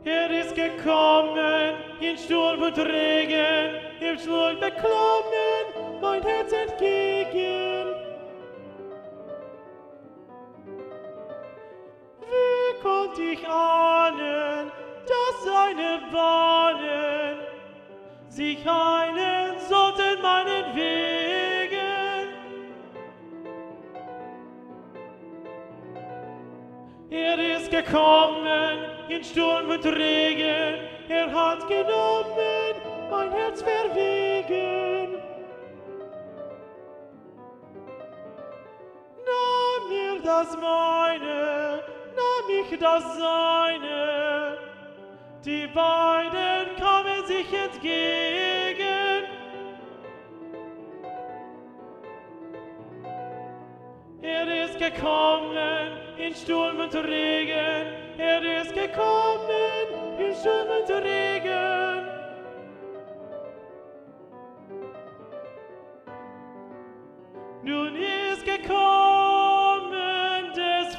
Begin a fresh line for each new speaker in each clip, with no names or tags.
Er ist gekommen in Sturm und Regen, ihm schlug beklommen mein Herz entgegen. Wie konnt ich ahnen, dass seine Bahnen sich einen sollten meinen Wegen? Er ist gekommen in Sturm und Regen, er hat genommen mein Herz verwegen. Nahm mir das meine, nahm ich das seine, die beiden kamen sich entgegen. Er ist gekommen in Sturm und Regen, er ist gekommen in Sturm und Regen. Nun ist gekommen des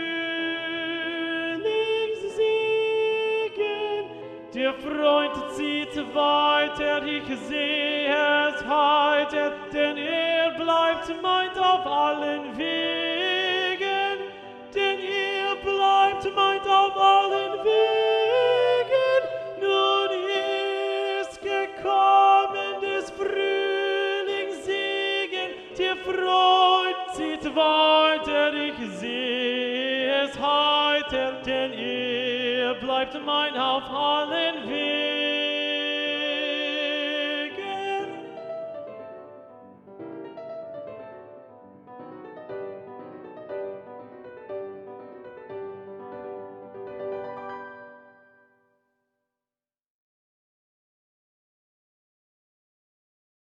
Frühlings Segen, der Freund zieht weiter, ich sehe es heiter, denn er bleibt meint auf allen Wegen, denn er bleibt meint auf allen Wegen. Nun ist gekommen des Frühlings Segen, der Freund zieht weiter, ich sehe es heiter, denn er bleibt mein auf allen Wegen.